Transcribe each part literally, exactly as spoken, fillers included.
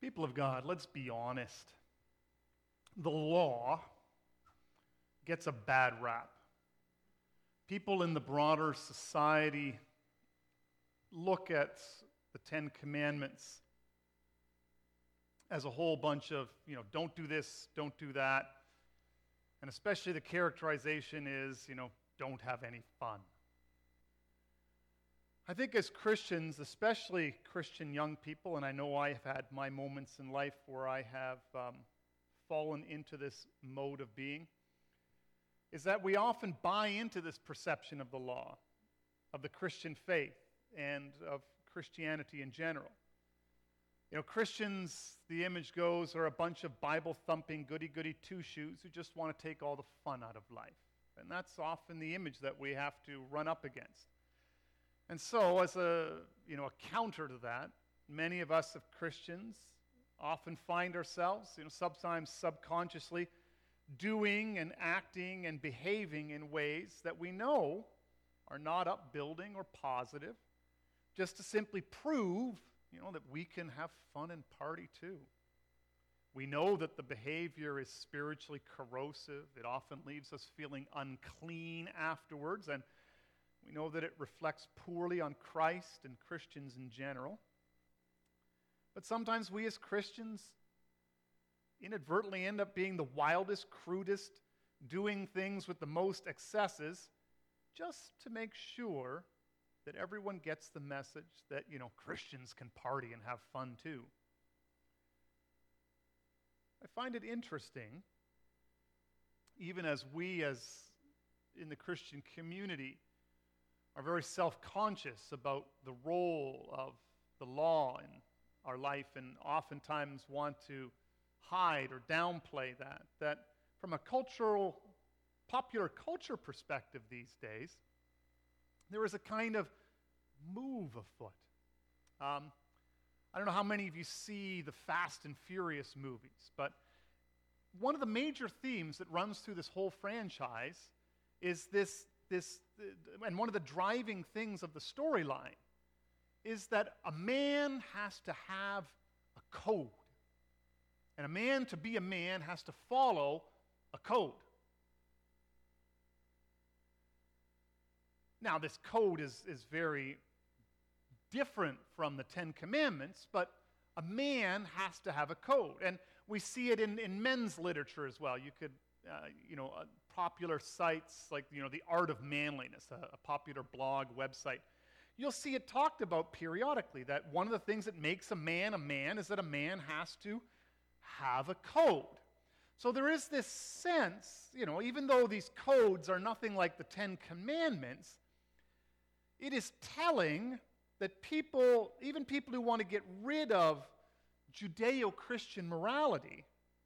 People of God, let's be honest. The law gets a bad rap. People in the broader society look at the Ten Commandments as a whole bunch of, you know, don't do this, don't do that. And especially the characterization is, you know, don't have any fun. I think as Christians, especially Christian young people, and I know I have had my moments in life where I have um, fallen into this mode of being, is that we often buy into this perception of the law, of the Christian faith, and of Christianity in general. You know, Christians, the image goes, are a bunch of Bible-thumping, goody-goody two-shoes who just want to take all the fun out of life. And that's often the image that we have to run up against. And so, as a, you know, a counter to that, many of us as Christians often find ourselves, you know, sometimes subconsciously, doing and acting and behaving in ways that we know are not upbuilding or positive, just to simply prove, you know, that we can have fun and party too. We know that the behavior is spiritually corrosive. It often leaves us feeling unclean afterwards, and we know that it reflects poorly on Christ and Christians in general. But sometimes we as Christians inadvertently end up being the wildest, crudest, doing things with the most excesses, just to make sure that everyone gets the message that, you know, Christians can party and have fun too. I find it interesting, even as we as in the Christian community are very self-conscious about the role of the law in our life and oftentimes want to hide or downplay that, that from a cultural, popular culture perspective these days, there is a kind of move afoot. Um, I don't know how many of you see the Fast and Furious movies, but one of the major themes that runs through this whole franchise is this, this, and one of the driving things of the storyline is that a man has to have a code. And a man, to be a man, has to follow a code. Now, this code is, is very different from the Ten Commandments, but a man has to have a code. And we see it in, in men's literature as well. You could, uh, you know, uh, popular sites like, you know, The Art of Manliness, a, a popular blog website. You'll see it talked about periodically, that one of the things that makes a man a man is that a man has to have a code. So there is this sense, you know, even though these codes are nothing like the Ten Commandments, it is telling that people, even people who want to get rid of Judeo-Christian morality,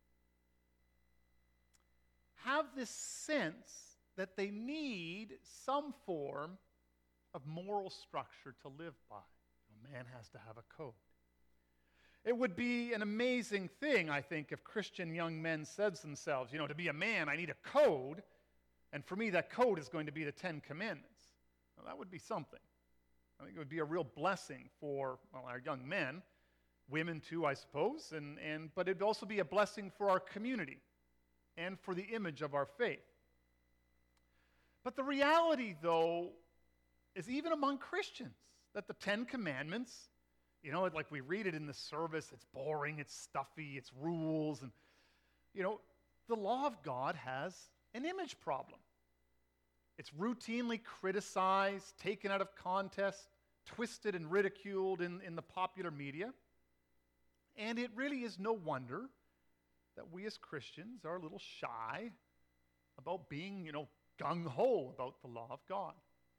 have this sense that they need some form of moral structure to live by. A man has to have a code. It would be an amazing thing, I think, if Christian young men said to themselves, you know, to be a man, I need a code, and for me that code is going to be the Ten Commandments. Well, that would be something. I think it would be a real blessing for, well, our young men, women too, I suppose, and, and but it would also be a blessing for our community and for the image of our faith. But the reality, though, is even among Christians, that the Ten Commandments, you know, like we read it in the service, it's boring, it's stuffy, it's rules, and, you know, the law of God has an image problem. It's routinely criticized, taken out of context, twisted and ridiculed in, in the popular media. And it really is no wonder that we as Christians are a little shy about being, you know, gung-ho about the law of God.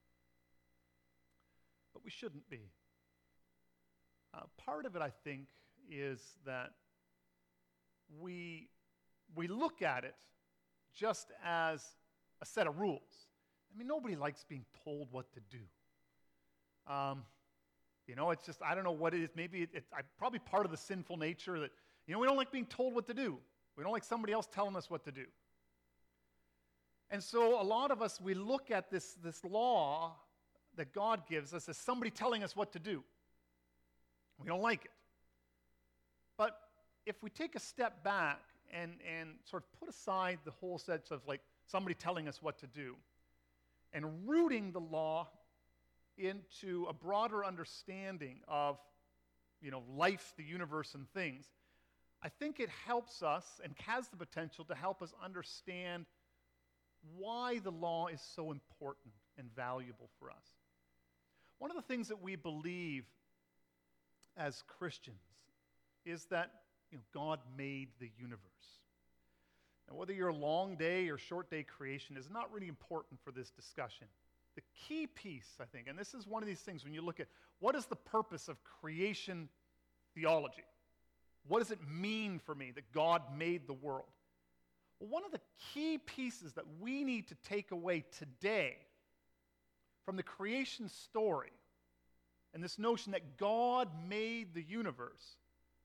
But we shouldn't be. Uh, part of it, I think, is that we, we look at it just as a set of rules. I mean, nobody likes being told what to do. Um, you know, it's just, I don't know what it is. Maybe it, it's probably part of the sinful nature that, you know, we don't like being told what to do. We don't like somebody else telling us what to do. And so a lot of us, we look at this, this law that God gives us as somebody telling us what to do. We don't like it. But if we take a step back and, and sort of put aside the whole sense of like somebody telling us what to do and rooting the law into a broader understanding of, you know, life, the universe, and things, I think it helps us and has the potential to help us understand why the law is so important and valuable for us. One of the things that we believe as Christians is that, you know, God made the universe. Now, whether you're a long day or short day creation is not really important for this discussion. The key piece, I think, and this is one of these things when you look at what is the purpose of creation theology? What does it mean for me that God made the world? Well, one of the key pieces that we need to take away today from the creation story and this notion that God made the universe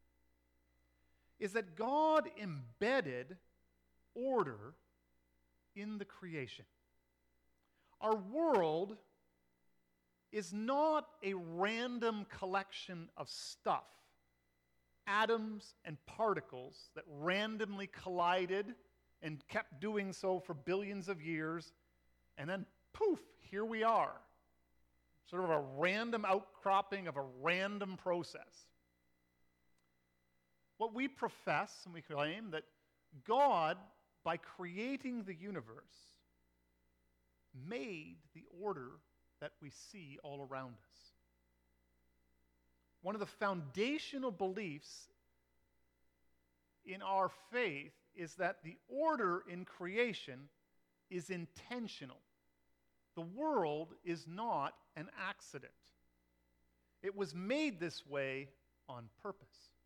is that God embedded order in the creation. Our world is not a random collection of stuff, atoms and particles that randomly collided and kept doing so for billions of years, and then poof, here we are. Sort of a random outcropping of a random process. What we profess and we claim that God, by creating the universe, made the order that we see all around us. One of the foundational beliefs in our faith is that the order in creation is intentional. The world is not an accident. It was made this way on purpose.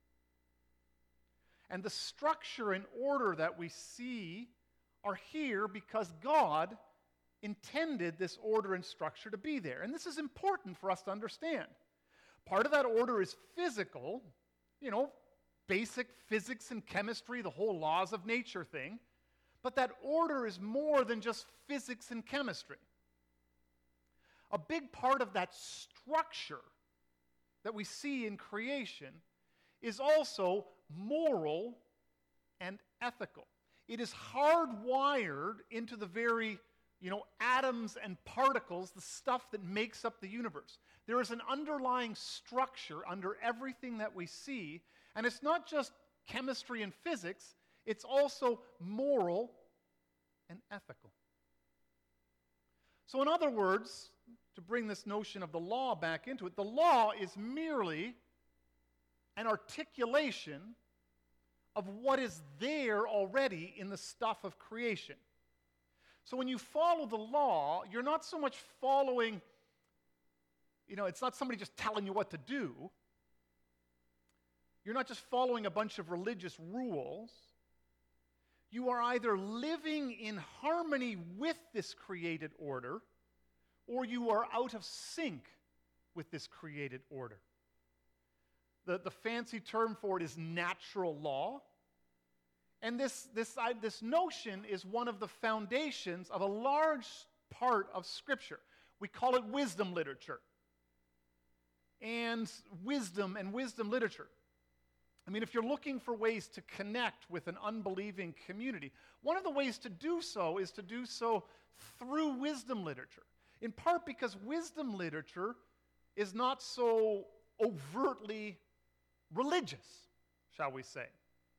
And the structure and order that we see are here because God intended this order and structure to be there. And this is important for us to understand. Part of that order is physical, you know, basic physics and chemistry, the whole laws of nature thing. But that order is more than just physics and chemistry. A big part of that structure that we see in creation is also moral and ethical. It is hardwired into the very, you know, atoms and particles, the stuff that makes up the universe. There is an underlying structure under everything that we see, and it's not just chemistry and physics, it's also moral and ethical. So in other words, to bring this notion of the law back into it, the law is merely an articulation of what is there already in the stuff of creation. So when you follow the law, you're not so much following, you know, it's not somebody just telling you what to do. You're not just following a bunch of religious rules. You are either living in harmony with this created order, or you are out of sync with this created order. The, the fancy term for it is natural law. And this, this, uh, this notion is one of the foundations of a large part of Scripture. We call it wisdom literature. And wisdom and wisdom literature. I mean, if you're looking for ways to connect with an unbelieving community, one of the ways to do so is to do so through wisdom literature. In part because wisdom literature is not so overtly religious, shall we say.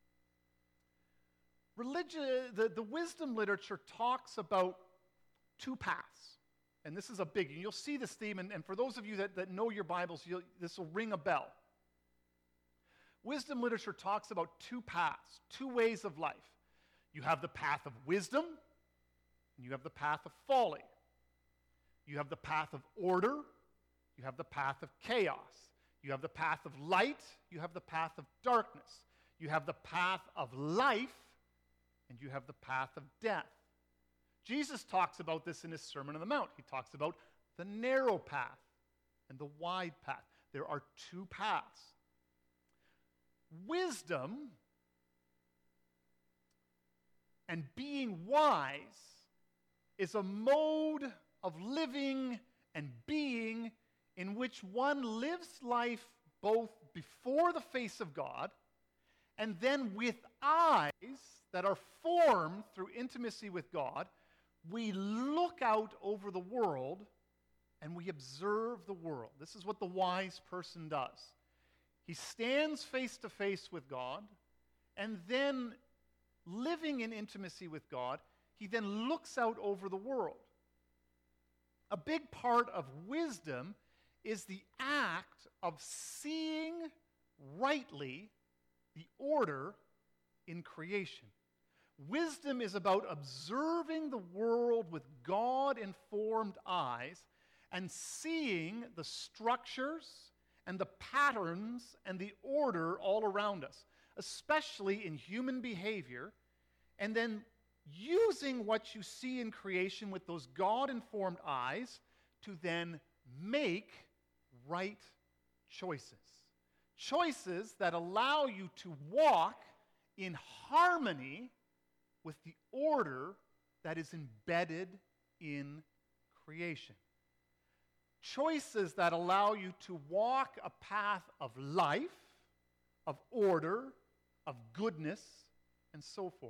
Religion, the, the wisdom literature talks about two paths. And this is a big, and you'll see this theme, and, and for those of you that, that know your Bibles, you'll, this will ring a bell. Wisdom literature talks about two paths, two ways of life. You have the path of wisdom, and you have the path of folly. You have the path of order, you have the path of chaos. You have the path of light, you have the path of darkness. You have the path of life, and you have the path of death. Jesus talks about this in his Sermon on the Mount. He talks about the narrow path and the wide path. There are two paths. Wisdom and being wise is a mode of living and being in which one lives life both before the face of God And then with eyes that are formed through intimacy with God, we look out over the world and we observe the world. This is what the wise person does. He stands face to face with God, and then living in intimacy with God, he then looks out over the world. A big part of wisdom is the act of seeing rightly the order in creation. Wisdom is about observing the world with God-informed eyes and seeing the structures and the patterns and the order all around us, especially in human behavior, and then using what you see in creation with those God-informed eyes to then make right choices. Choices that allow you to walk in harmony with the order that is embedded in creation. Choices that allow you to walk a path of life, of order, of goodness, and so forth.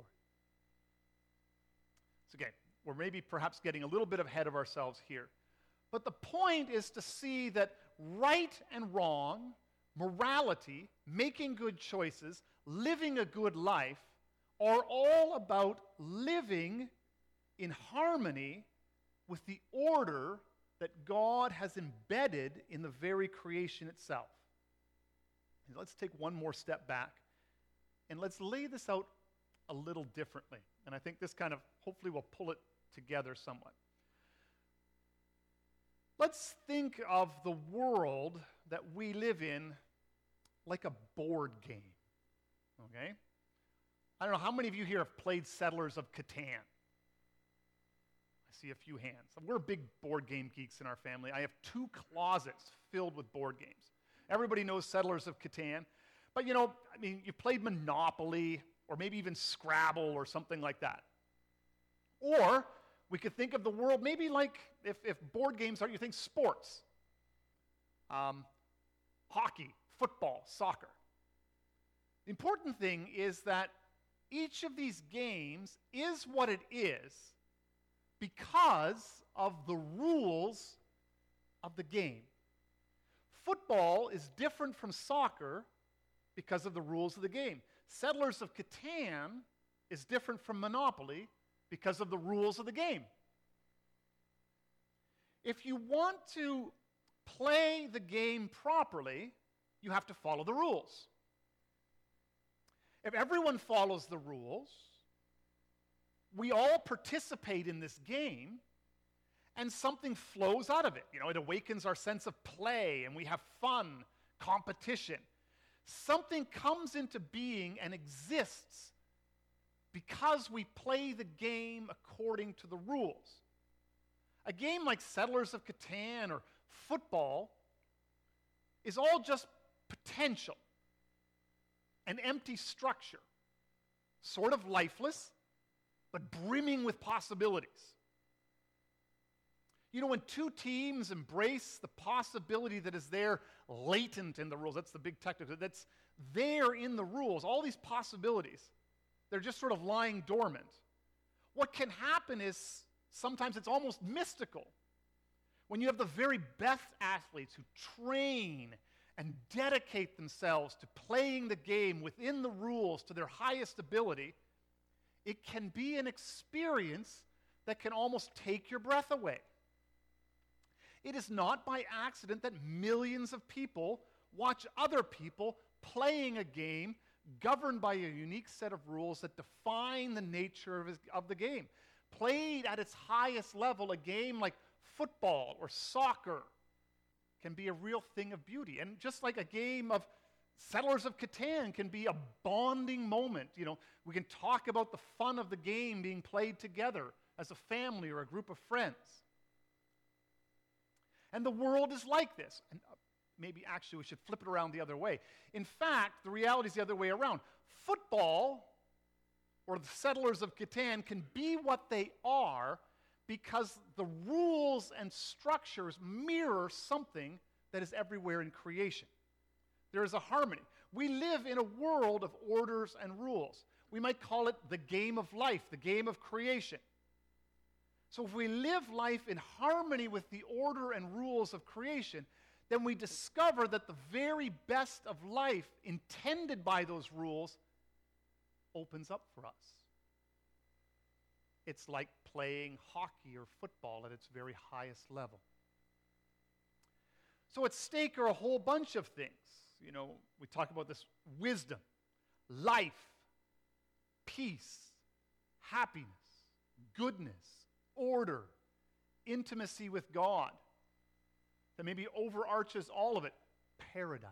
So again, we're maybe perhaps getting a little bit ahead of ourselves here. But the point is to see that right and wrong, morality, making good choices, living a good life, are all about living in harmony with the order that God has embedded in the very creation itself. And let's take one more step back, and let's lay this out a little differently. And I think this kind of hopefully will pull it together somewhat. Let's think of the world that we live in like a board game, okay? I don't know, how many of you here have played Settlers of Catan? I see a few hands. We're big board game geeks in our family. I have two closets filled with board games. Everybody knows Settlers of Catan. But, you know, I mean, you played Monopoly or maybe even Scrabble or something like that. Or we could think of the world maybe like, if, if board games are, you think sports. Um, hockey, football, soccer. The important thing is that each of these games is what it is because of the rules of the game. Football is different from soccer because of the rules of the game. Settlers of Catan is different from Monopoly because of the rules of the game. If you want to play the game properly, you have to follow the rules. If everyone follows the rules, we all participate in this game, and something flows out of it. You know, it awakens our sense of play, and we have fun, competition. Something comes into being and exists because we play the game according to the rules. A game like Settlers of Catan or football is all just potential, an empty structure, sort of lifeless, but brimming with possibilities. You know, when two teams embrace the possibility that is there latent in the rules, that's the big technical, that's there in the rules, all these possibilities, they're just sort of lying dormant. What can happen is sometimes it's almost mystical. When you have the very best athletes who train and dedicate themselves to playing the game within the rules to their highest ability, it can be an experience that can almost take your breath away. It is not by accident that millions of people watch other people playing a game governed by a unique set of rules that define the nature of, his, of the game. Played at its highest level, a game like football or soccer can be a real thing of beauty. And just like a game of Settlers of Catan can be a bonding moment. You know, we can talk about the fun of the game being played together as a family or a group of friends. And the world is like this. And maybe actually we should flip it around the other way. In fact, the reality is the other way around. Football, or the Settlers of Catan, can be what they are because the rules and structures mirror something that is everywhere in creation. There is a harmony. We live in a world of orders and rules. We might call it the game of life, the game of creation. So if we live life in harmony with the order and rules of creation, then we discover that the very best of life, intended by those rules, opens up for us. It's like playing hockey or football at its very highest level. So at stake are a whole bunch of things. You know, we talk about this: wisdom, life, peace, happiness, goodness, order, intimacy with God. That maybe overarches all of it: paradise.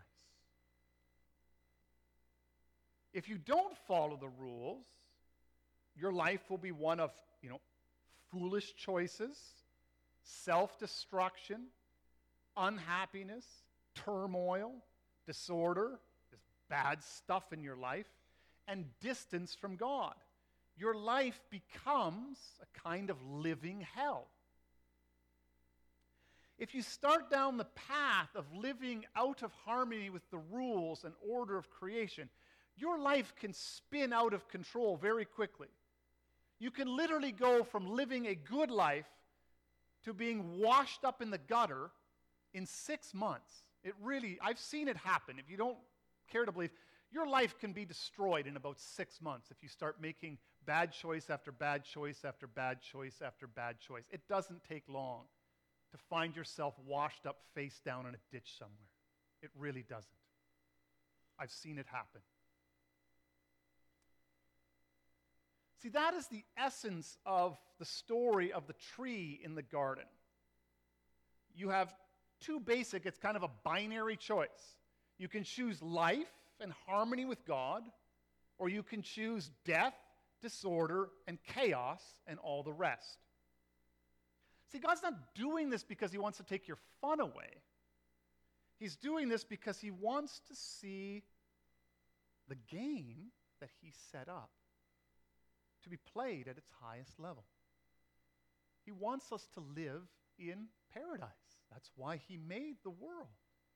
If you don't follow the rules, your life will be one of, you know, foolish choices, self-destruction, unhappiness, turmoil, disorder, this bad stuff in your life, and distance from God. Your life becomes a kind of living hell. If you start down the path of living out of harmony with the rules and order of creation, your life can spin out of control very quickly. You can literally go from living a good life to being washed up in the gutter in six months. It really, I've seen it happen. If you don't care to believe, your life can be destroyed in about six months if you start making bad choice after bad choice after bad choice after bad choice. It doesn't take long to find yourself washed up face down in a ditch somewhere. It really doesn't. I've seen it happen. See, that is the essence of the story of the tree in the garden. You have two basic, it's kind of a binary choice. You can choose life and harmony with God, or you can choose death, disorder, and chaos, and all the rest. See, God's not doing this because he wants to take your fun away. He's doing this because he wants to see the game that he set up to be played at its highest level. He wants us to live in paradise. That's why he made the world.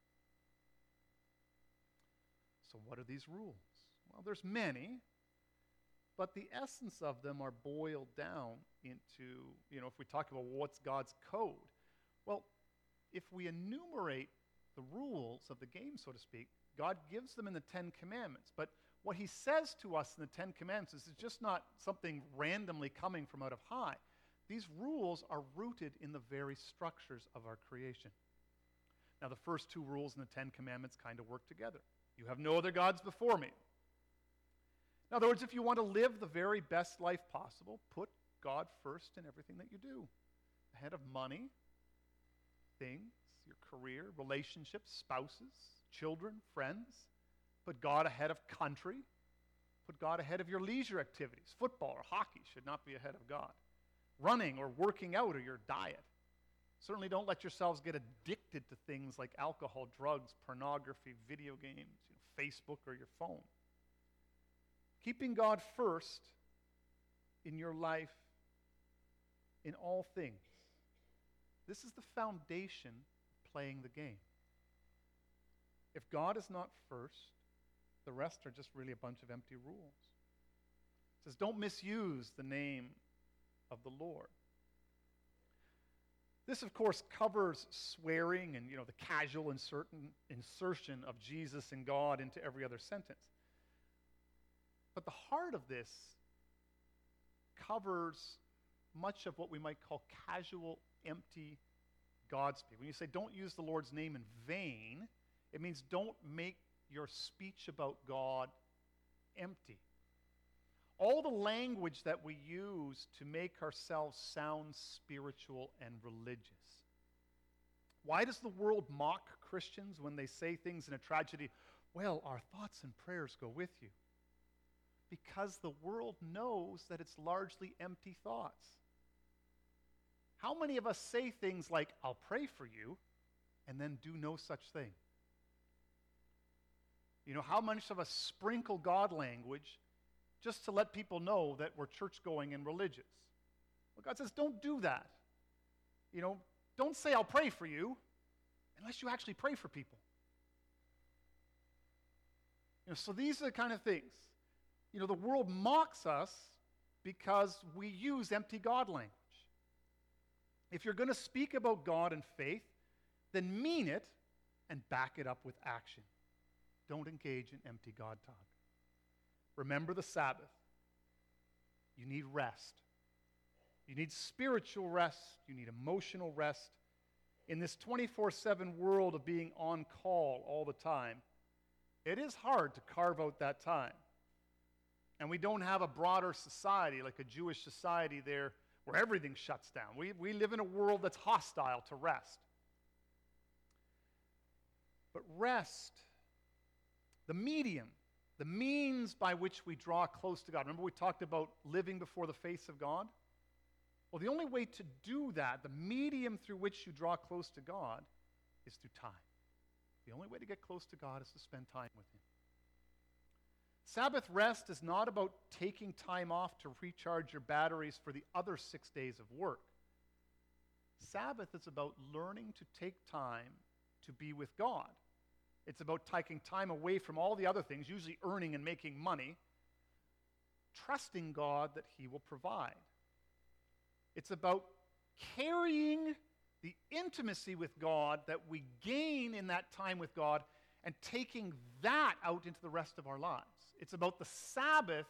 So what are these rules? Well, there's many, but the essence of them are boiled down into, you know, if we talk about what's God's code, well, if we enumerate the rules of the game, so to speak, God gives them in the Ten Commandments. But what he says to us in the Ten Commandments is just not something randomly coming from out of high. These rules are rooted in the very structures of our creation. Now, the first two rules in the Ten Commandments kind of work together. You have no other gods before me. In other words, if you want to live the very best life possible, put God first in everything that you do. Ahead of money, things, your career, relationships, spouses, children, friends. Put God ahead of country. Put God ahead of your leisure activities. Football or hockey should not be ahead of God. Running or working out or your diet. Certainly don't let yourselves get addicted to things like alcohol, drugs, pornography, video games, you know, Facebook, or your phone. Keeping God first in your life in all things. This is the foundation of playing the game. If God is not first, the rest are just really a bunch of empty rules. It says, don't misuse the name of the Lord. This, of course, covers swearing and, you know, the casual insertion, insertion of Jesus and God into every other sentence. But the heart of this covers much of what we might call casual, empty God speak. When you say don't use the Lord's name in vain, it means don't make your speech about God empty. All the language that we use to make ourselves sound spiritual and religious. Why does the world mock Christians when they say things in a tragedy? Well, our thoughts and prayers go with you. Because the world knows that it's largely empty thoughts. How many of us say things like, I'll pray for you, and then do no such thing? You know, how much of us sprinkle God language just to let people know that we're church-going and religious? Well, God says, don't do that. You know, don't say, I'll pray for you, unless you actually pray for people. You know, so these are the kind of things. You know, the world mocks us because we use empty God language. If you're going to speak about God and faith, then mean it and back it up with action. Don't engage in empty God talk. Remember the Sabbath. You need rest. You need spiritual rest. You need emotional rest. In this twenty-four seven world of being on call all the time, it is hard to carve out that time. And we don't have a broader society like a Jewish society there where everything shuts down. We, we live in a world that's hostile to rest. But rest, the medium, the means by which we draw close to God. Remember we talked about living before the face of God? Well, the only way to do that, the medium through which you draw close to God, is through time. The only way to get close to God is to spend time with Him. Sabbath rest is not about taking time off to recharge your batteries for the other six days of work. Sabbath is about learning to take time to be with God. It's about taking time away from all the other things, usually earning and making money, trusting God that He will provide. It's about carrying the intimacy with God that we gain in that time with God and taking that out into the rest of our lives. It's about the Sabbath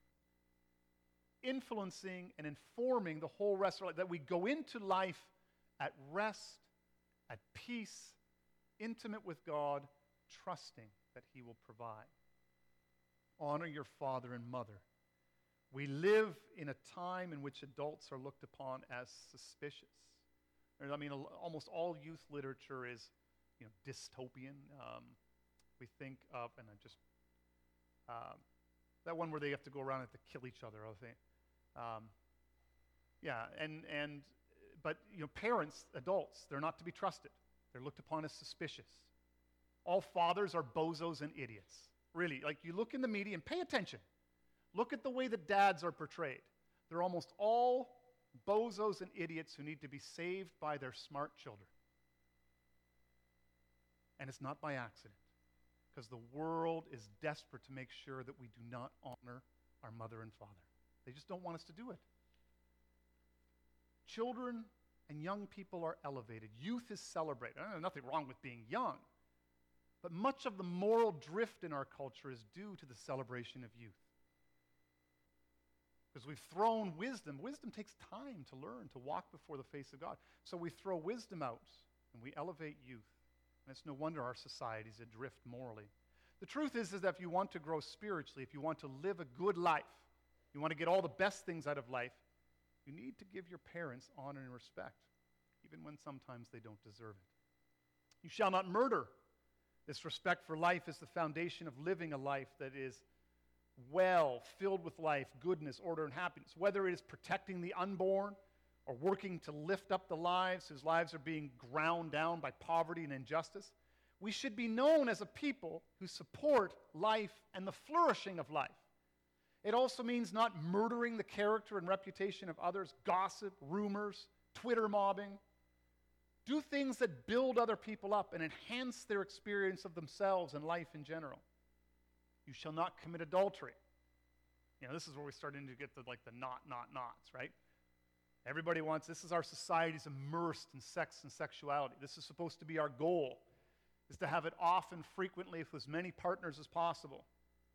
influencing and informing the whole rest of our life, that we go into life at rest, at peace, intimate with God, trusting that He will provide. Honor your father and mother. We live in a time in which adults are looked upon as suspicious. I mean, almost all youth literature is, you know, dystopian. Um, we think of, and I just, um, that one where they have to go around and have to kill each other, I think. Um, yeah, and, and, but, you know, parents, adults, they're not to be trusted. They're looked upon as suspicious. All fathers are bozos and idiots. Really, like you look in the media and pay attention. Look at the way the dads are portrayed. They're almost all bozos and idiots who need to be saved by their smart children. And it's not by accident, because the world is desperate to make sure that we do not honor our mother and father. They just don't want us to do it. Children and young people are elevated. Youth is celebrated. There's nothing wrong with being young. But much of the moral drift in our culture is due to the celebration of youth. Because we've thrown wisdom. Wisdom takes time to learn, to walk before the face of God. So we throw wisdom out, and we elevate youth. And it's no wonder our society is adrift morally. The truth is, is that if you want to grow spiritually, if you want to live a good life, you want to get all the best things out of life, you need to give your parents honor and respect, even when sometimes they don't deserve it. You shall not murder. This respect for life is the foundation of living a life that is well, filled with life, goodness, order, and happiness. Whether it is protecting the unborn or working to lift up the lives whose lives are being ground down by poverty and injustice, we should be known as a people who support life and the flourishing of life. It also means not murdering the character and reputation of others, gossip, rumors, Twitter mobbing. Do things that build other people up and enhance their experience of themselves and life in general. You shall not commit adultery. You know, this is where we're starting to get to like the not, not, nots, right? Everybody wants, this is our society's immersed in sex and sexuality. This is supposed to be our goal, is to have it often, frequently, with as many partners as possible.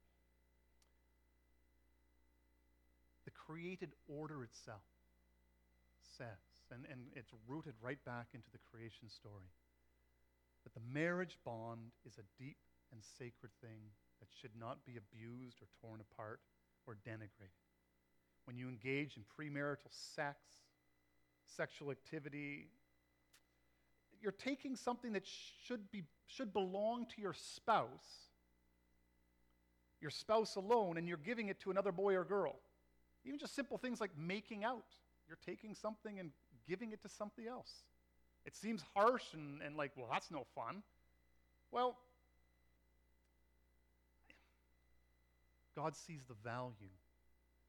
The created order itself says, and, and it's rooted right back into the creation story, that the marriage bond is a deep and sacred thing that should not be abused or torn apart or denigrated. When you engage in premarital sex, sexual activity, you're taking something that should be should belong to your spouse, your spouse alone, and you're giving it to another boy or girl. Even just simple things like making out. You're taking something and giving it to somebody else. It seems harsh and, and like, well, that's no fun. Well, God sees the value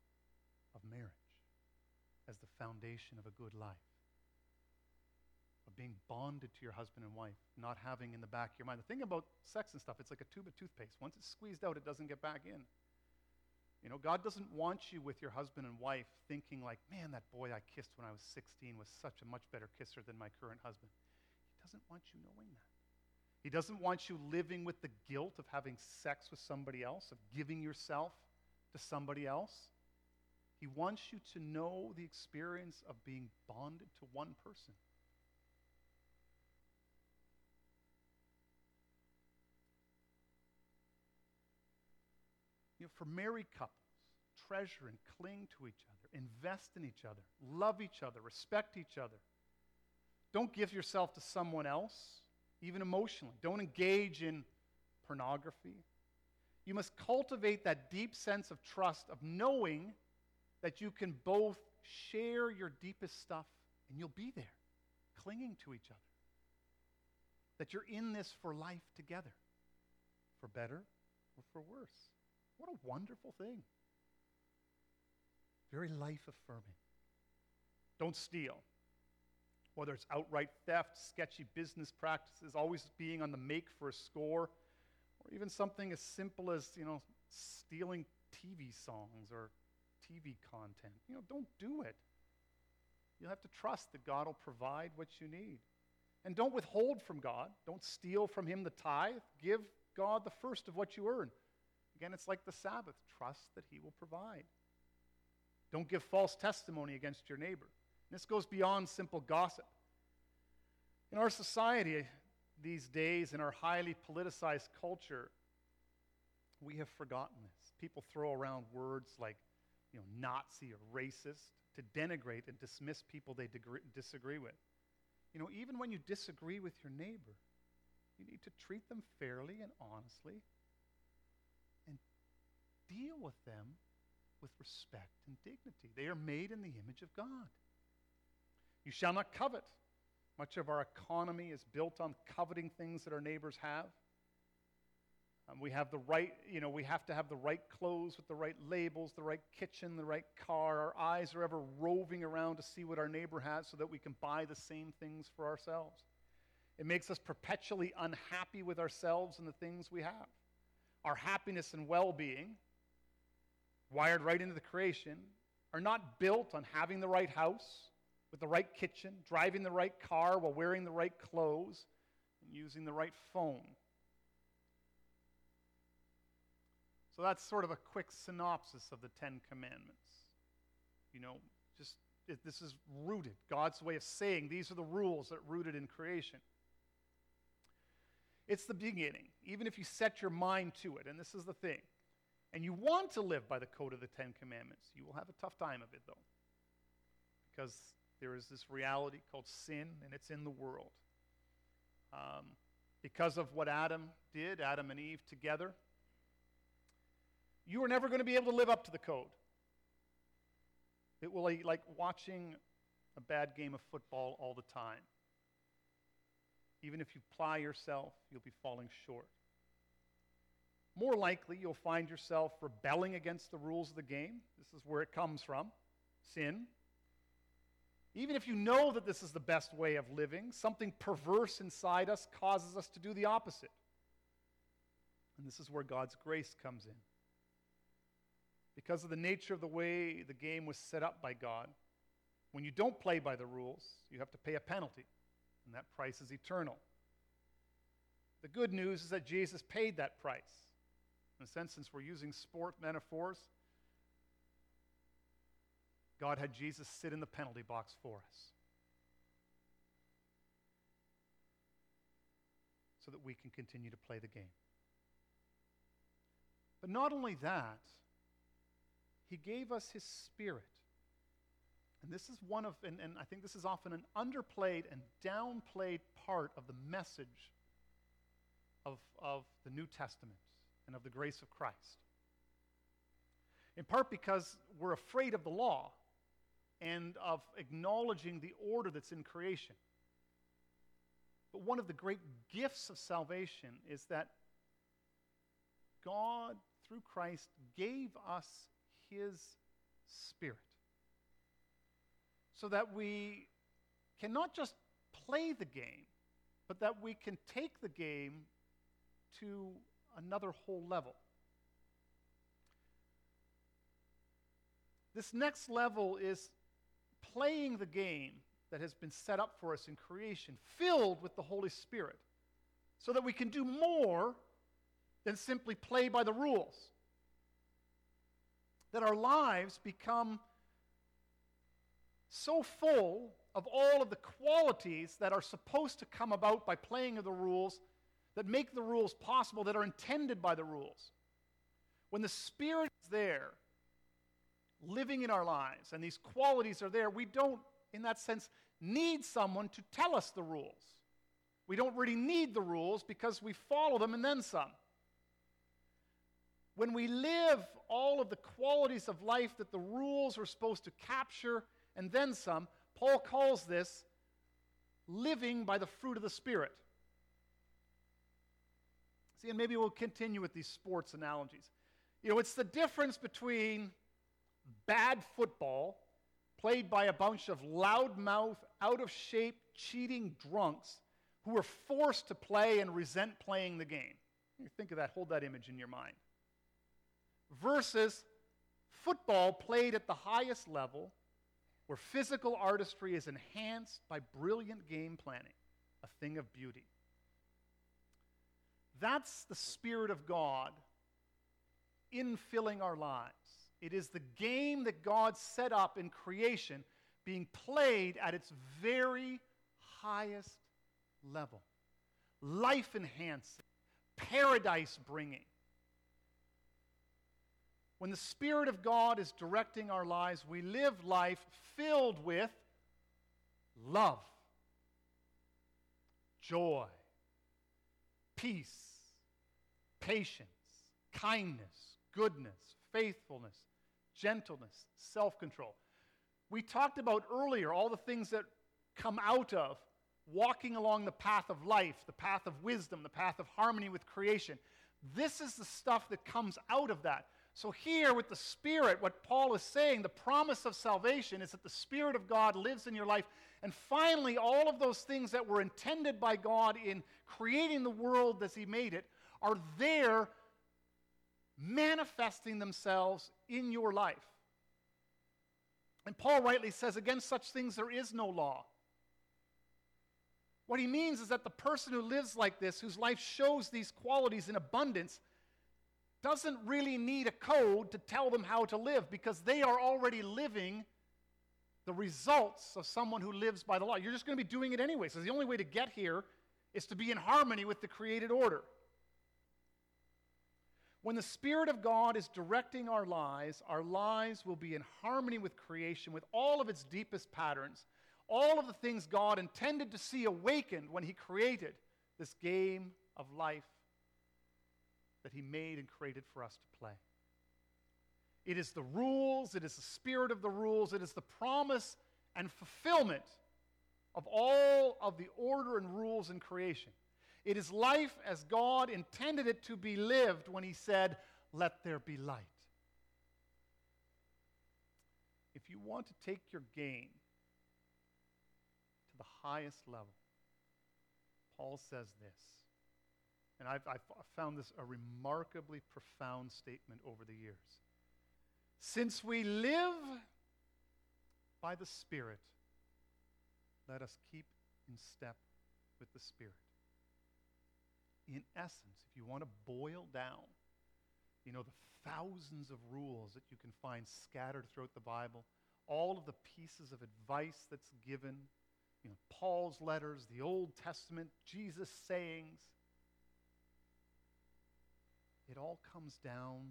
of marriage as the foundation of a good life. A being bonded to your husband and wife, not having in the back of your mind. The thing about sex and stuff, it's like a tube of toothpaste. Once it's squeezed out, it doesn't get back in. You know, God doesn't want you with your husband and wife thinking like, man, that boy I kissed when I was sixteen was such a much better kisser than my current husband. He doesn't want you knowing that. He doesn't want you living with the guilt of having sex with somebody else, of giving yourself to somebody else. He wants you to know the experience of being bonded to one person. You know, for married couples, treasure and cling to each other, invest in each other, love each other, respect each other. Don't give yourself to someone else, even emotionally. Don't engage in pornography. You must cultivate that deep sense of trust, of knowing that you can both share your deepest stuff and you'll be there, clinging to each other. That you're in this for life together, for better or for worse. What a wonderful thing. Very life-affirming. Don't steal. Whether it's outright theft, sketchy business practices, always being on the make for a score, or even something as simple as, you know, stealing T V songs or T V content. You know, don't do it. You'll have to trust that God will provide what you need. And don't withhold from God. Don't steal from him the tithe. Give God the first of what you earn. Again, it's like the Sabbath. Trust that he will provide. Don't give false testimony against your neighbor. This goes beyond simple gossip. In our society these days, in our highly politicized culture, we have forgotten this. People throw around words like, you know, Nazi or racist to denigrate and dismiss people they degree, disagree with. You know, even when you disagree with your neighbor, you need to treat them fairly and honestly and deal with them with respect and dignity. They are made in the image of God. You shall not covet. Much of our economy is built on coveting things that our neighbors have. Um, we have the right, you know, we have to have the right clothes with the right labels, the right kitchen, the right car. Our eyes are ever roving around to see what our neighbor has so that we can buy the same things for ourselves. It makes us perpetually unhappy with ourselves and the things we have. Our happiness and well-being, wired right into the creation, are not built on having the right house, with the right kitchen, driving the right car while wearing the right clothes, and using the right phone. So that's sort of a quick synopsis of the Ten Commandments. You know, just it, this is rooted. God's way of saying these are the rules that are rooted in creation. It's the beginning, even if you set your mind to it, and this is the thing. And you want to live by the code of the Ten Commandments, you will have a tough time of it, though. Because there is this reality called sin, and it's in the world. Um, because of what Adam did, Adam and Eve together, you are never going to be able to live up to the code. It will be like watching a bad game of football all the time. Even if you ply yourself, you'll be falling short. More likely, you'll find yourself rebelling against the rules of the game. This is where it comes from, sin. Even if you know that this is the best way of living, something perverse inside us causes us to do the opposite. And this is where God's grace comes in. Because of the nature of the way the game was set up by God, when you don't play by the rules, you have to pay a penalty, and that price is eternal. The good news is that Jesus paid that price. In a sense, since we're using sport metaphors, God had Jesus sit in the penalty box for us so that we can continue to play the game. But not only that, he gave us his Spirit. And this is one of, and, and I think this is often an underplayed and downplayed part of the message of, of the New Testament and of the grace of Christ. In part because we're afraid of the law and of acknowledging the order that's in creation. But one of the great gifts of salvation is that God, through Christ, gave us his Spirit so that we can not just play the game, but that we can take the game to another whole level. This next level is playing the game that has been set up for us in creation, filled with the Holy Spirit, so that we can do more than simply play by the rules. That our lives become so full of all of the qualities that are supposed to come about by playing of the rules, that make the rules possible, that are intended by the rules. When the Spirit is there, living in our lives, and these qualities are there, we don't, in that sense, need someone to tell us the rules. We don't really need the rules because we follow them and then some. When we live all of the qualities of life that the rules are supposed to capture and then some, Paul calls this living by the fruit of the Spirit. See, and maybe we'll continue with these sports analogies. You know, it's the difference between bad football played by a bunch of loudmouth, out-of-shape, cheating drunks who are forced to play and resent playing the game. You think of that, hold that image in your mind. Versus football played at the highest level, where physical artistry is enhanced by brilliant game planning, a thing of beauty. That's the Spirit of God infilling our lives. It is the game that God set up in creation being played at its very highest level. Life-enhancing, paradise-bringing. When the Spirit of God is directing our lives, we live life filled with love, joy, peace, patience, kindness, goodness, faithfulness, gentleness, self-control. We talked about earlier all the things that come out of walking along the path of life, the path of wisdom, the path of harmony with creation. This is the stuff that comes out of that. So here with the Spirit, what Paul is saying, the promise of salvation is that the Spirit of God lives in your life. And finally, all of those things that were intended by God in creating the world as He made it are there manifesting themselves in your life. And Paul rightly says, against such things there is no law. What he means is that the person who lives like this, whose life shows these qualities in abundance, doesn't really need a code to tell them how to live, because they are already living the results of someone who lives by the law. You're just going to be doing it anyway. So the only way to get here is to be in harmony with the created order. When the Spirit of God is directing our lives, our lives will be in harmony with creation, with all of its deepest patterns, all of the things God intended to see awakened when He created this game of life that He made and created for us to play. It is the rules, it is the spirit of the rules, it is the promise and fulfillment of all of the order and rules in creation. It is life as God intended it to be lived when He said, "Let there be light." If you want to take your game to the highest level, Paul says this, and I've, I've found this a remarkably profound statement over the years. Since we live by the Spirit, let us keep in step with the Spirit. In essence, if you want to boil down, you know, the thousands of rules that you can find scattered throughout the Bible, all of the pieces of advice that's given, you know, Paul's letters, the Old Testament, Jesus' sayings, it all comes down,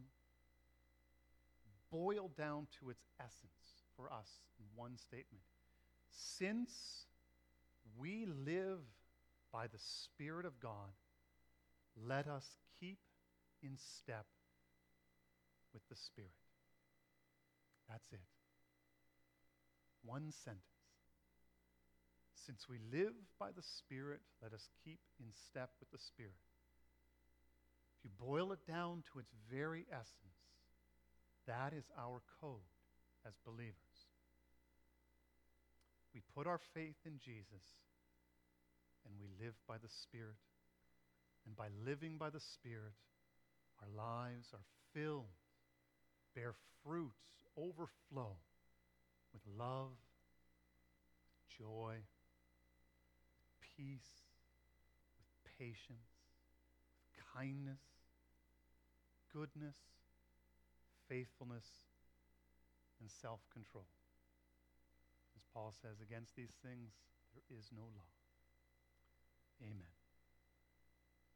boiled down to its essence for us in one statement. Since we live by the Spirit of God, let us keep in step with the Spirit. That's it. One sentence. Since we live by the Spirit, let us keep in step with the Spirit. If you boil it down to its very essence, that is our code as believers. We put our faith in Jesus, and we live by the Spirit. And by living by the Spirit, our lives are filled, bear fruits, overflow with love, joy, peace, with patience, with kindness, goodness, faithfulness, and self-control. As Paul says, against these things there is no law. Amen.